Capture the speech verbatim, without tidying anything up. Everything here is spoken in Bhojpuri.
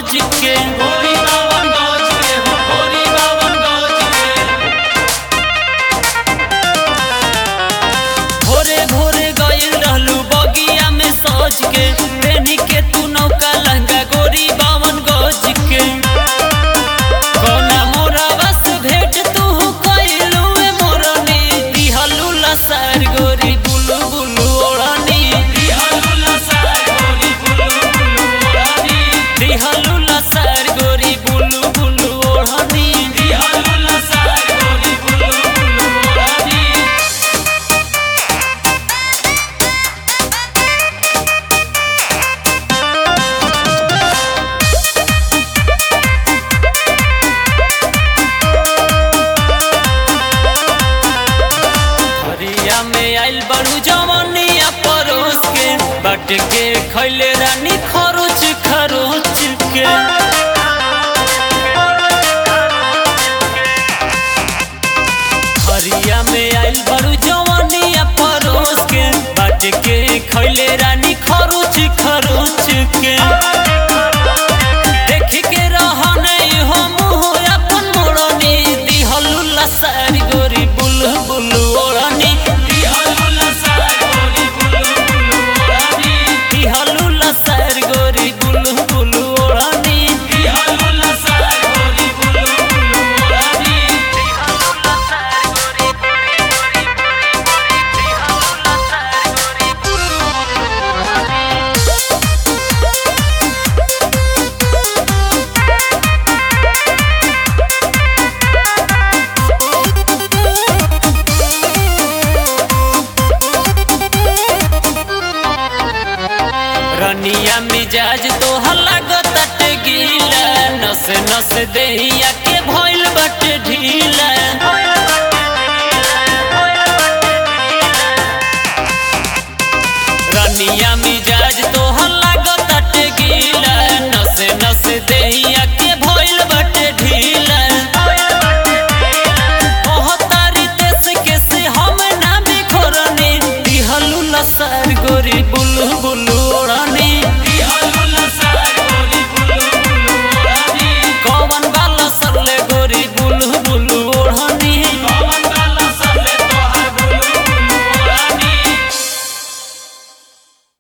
गज के गोरी बावन गज के हो गोरी बावन गज के भोरे भोरे गइल रहलू बगिया में सज के पेनी के तू नौका लहंगा गोरी बावन गज के कोना मोरा बस भेट तू कइलू ए मोरनी दिहलू लसार गोरी बुलु बुलु ओढ़नी दिहलू लसार गोरी बुलु बुलु ओढ़नी दिहलू लसार गोरी बुलु बुलु ओढ़नी दिहलू लसार गोरी बुलु बुलु ओढ़नी हरिया में आइल बड़ू जवनिया परोस के बट के खैले रानी खरोच खरोच के हरिया में आइल बड़ू जवनिया परोस के बट के खैले रानी खरोच खरोच के देख के रहन हो मुँह अपन मोड़नी दिहलू लसार गोरी बुलु बुलु ओढ़नी दिहलू लसार गोरी बुलु बुलु ओढ़नी दिहलू लसार गोरी बुलु बुलु ओढ़नी दिहलू लसार गोरी बुलु बुलु ओढ़नी दिहलू लसार गोरी गोरी गोरी गोरी दिहलू लसार गोरी बुलु बुलु ओढ़नी रनिया मिजाज तो लागत गीला नस नस देहिया के भइल बटे ढीला रनिया मिजाज तो लागत गीला नस नस देहिया के भइल बटे ढीला तारी देश के से हम ना बिखरनी दिहलू लसार गोरी बुलु बुलु ओढ़नी